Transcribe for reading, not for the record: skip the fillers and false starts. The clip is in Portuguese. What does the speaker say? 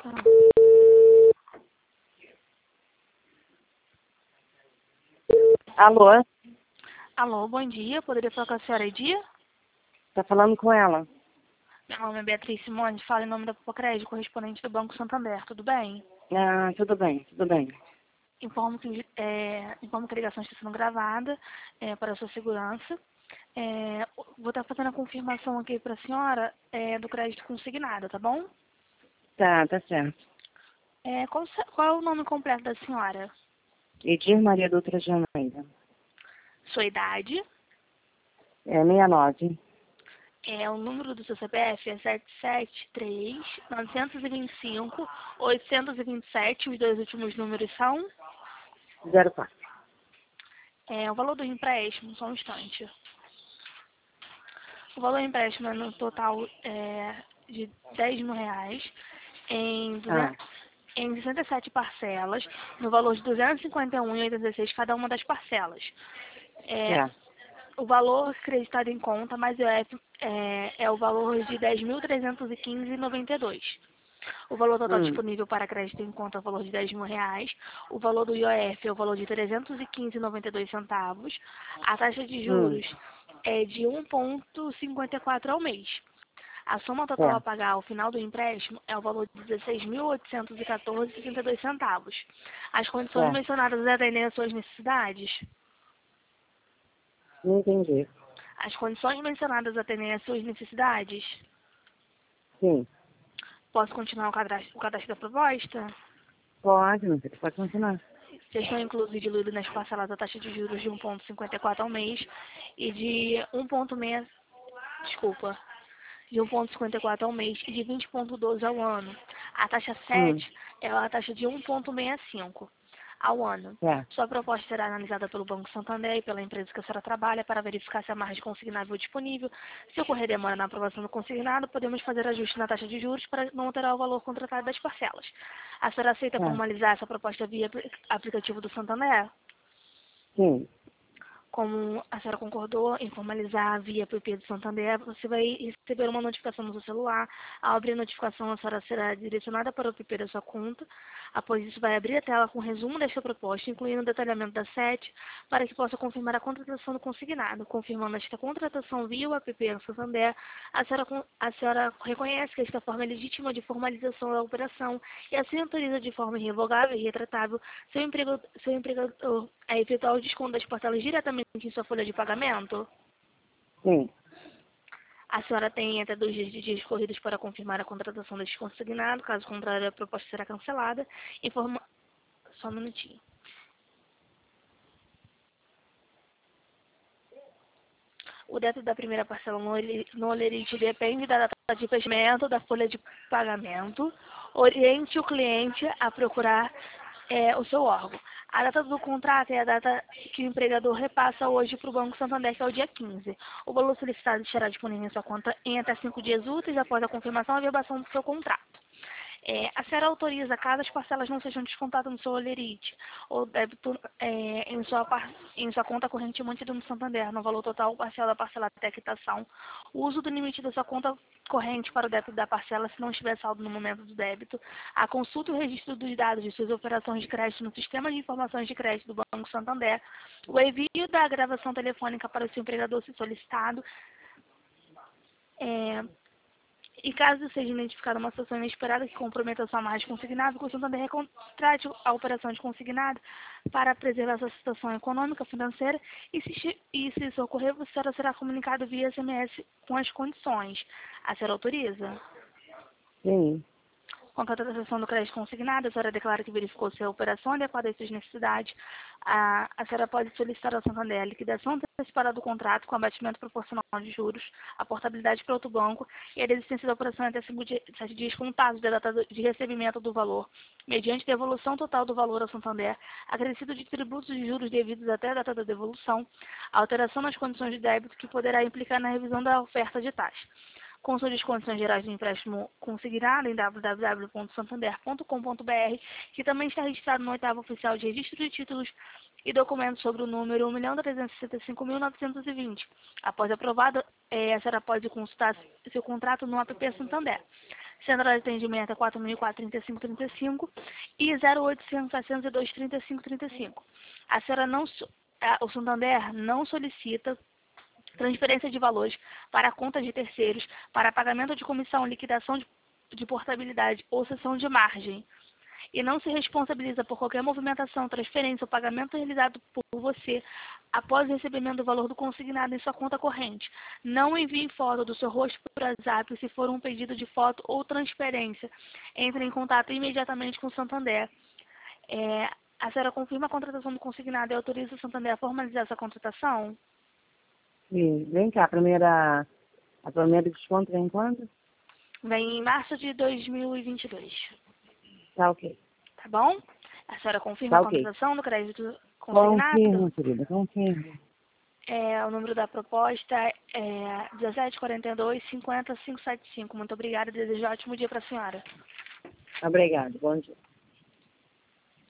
Tá. Alô? Alô, bom dia. Poderia falar com a senhora Edia? Tá falando com ela? Meu nome é Beatriz Simone, falo em nome da Popocred, correspondente do Banco Santander. Tudo bem? Ah, tudo bem, tudo bem. Informo que a ligação está sendo gravada para a sua segurança. Vou estar fazendo a confirmação aqui para a senhora do crédito consignado, tá bom? Tá certo. Qual é o nome completo da senhora? Edir Maria Dutra de Almeida. Sua idade? 69. O número do seu CPF é 773-925-827. Os dois últimos números são? 04. O valor do empréstimo, só um instante. O valor do empréstimo é no total de R$10.000 Ah, em 67 parcelas, no valor de R$251,86 cada uma das parcelas. certo. O valor acreditado em conta mais IOF é o valor de R$10.315,92. O valor total disponível para crédito em conta é o valor de R$10.000. O valor do IOF é o valor de R$315,92. A taxa de juros é de 1,54 ao mês. A soma total a Certo. pagar ao final do empréstimo é o valor de R$16.814,62. As condições Certo. mencionadas atendem às suas necessidades? Não entendi. As condições mencionadas atendem às suas necessidades? Sim. Posso continuar o cadastro da proposta? Pode, não sei, pode continuar. Vocês estão inclusos e diluídos nas parcelas da taxa de juros de 1,54 ao mês e de 1,6, desculpa, de 1,54 ao mês e de 20,12 ao ano. A taxa 7 é a taxa de 1,65 ao ano. Certo. Sua proposta será analisada pelo Banco Santander e pela empresa que a senhora trabalha para verificar se há margem consignável disponível. Se ocorrer demora na aprovação do consignado, podemos fazer ajuste na taxa de juros para não alterar o valor contratado das parcelas. A senhora aceita Certo. formalizar essa proposta via aplicativo do Santander? Sim. Como a senhora concordou em formalizar via app do Santander, você vai receber uma notificação no seu celular. Ao abrir a notificação, a senhora será direcionada para o app da sua conta. Após isso, vai abrir a tela com resumo desta proposta, incluindo o detalhamento da SET, para que possa confirmar a contratação do consignado. Confirmando esta contratação via o app do Santander, a senhora reconhece que esta forma é legítima de formalização da operação e assim autoriza de forma irrevogável e retratável seu empregador a efetuar o desconto das parcelas diretamente em sua folha de pagamento? Sim. A senhora tem até 2 dias corridos para confirmar a contratação deste consignado. Caso contrário, a proposta será cancelada. Só um minutinho. O débito da primeira parcela no Olerite depende da data de fechamento da folha de pagamento. Oriente o cliente a procurar o seu órgão. A data do contrato é a data que o empregador repassa hoje para o Banco Santander, que é o dia 15. O valor solicitado estará disponível em sua conta em até 5 dias úteis após a confirmação e averbação do seu contrato. A senhora autoriza, caso as parcelas não sejam descontadas no seu Olerite ou débito em sua conta corrente mantida no Santander, no valor total ou parcial da parcela até quitação, o uso do limite da sua conta corrente para o débito da parcela, se não estiver saldo no momento do débito, a consulta e o registro dos dados de suas operações de crédito no Sistema de Informações de Crédito do Banco Santander, o envio da gravação telefônica para o seu empregador se solicitado, e caso seja identificada uma situação inesperada que comprometa a sua margem consignada, o Santander recontrate a operação de consignado para preservar sua situação econômica, financeira, e se isso ocorrer, a senhora será comunicado via SMS com as condições. A senhora autoriza? Sim. Com a contratação do crédito consignado, a senhora declara que verificou se a operação é adequada às suas necessidades. A senhora pode solicitar ao Santander a liquidação antecipada do contrato com abatimento proporcional de juros, a portabilidade para outro banco e a desistência da operação até 7 dias contados da data de recebimento do valor, mediante devolução total do valor ao Santander, acrescido de tributos e juros devidos até a data da devolução, alteração nas condições de débito que poderá implicar na revisão da oferta de taxa. Consulte as condições gerais do empréstimo consignado em www.santander.com.br, que também está registrado no 8º Oficial de Registro de Títulos e Documentos sobre o número 1.365.920. Após aprovado, a senhora pode consultar seu contrato no app Santander. Centro de atendimento é 4004-3535 e 0800-702-3535. A senhora não, o Santander não solicita transferência de valores para conta de terceiros, para pagamento de comissão, liquidação de portabilidade ou cessão de margem. E não se responsabiliza por qualquer movimentação, transferência ou pagamento realizado por você após o recebimento do valor do consignado em sua conta corrente. Não envie foto do seu rosto por WhatsApp se for um pedido de foto ou transferência. Entre em contato imediatamente com o Santander. A senhora confirma a contratação do consignado e autoriza o Santander a formalizar essa contratação? Sim. Vem cá, a primeira desconto vem quando? Vem em março de 2022. Tá ok. Tá bom? A senhora confirma Tá a ok. contratação do crédito consignado? Confirmo, querida, confirmo. O número da proposta é 1742-50575. Muito obrigada e desejo um ótimo dia para a senhora. Obrigado, bom dia.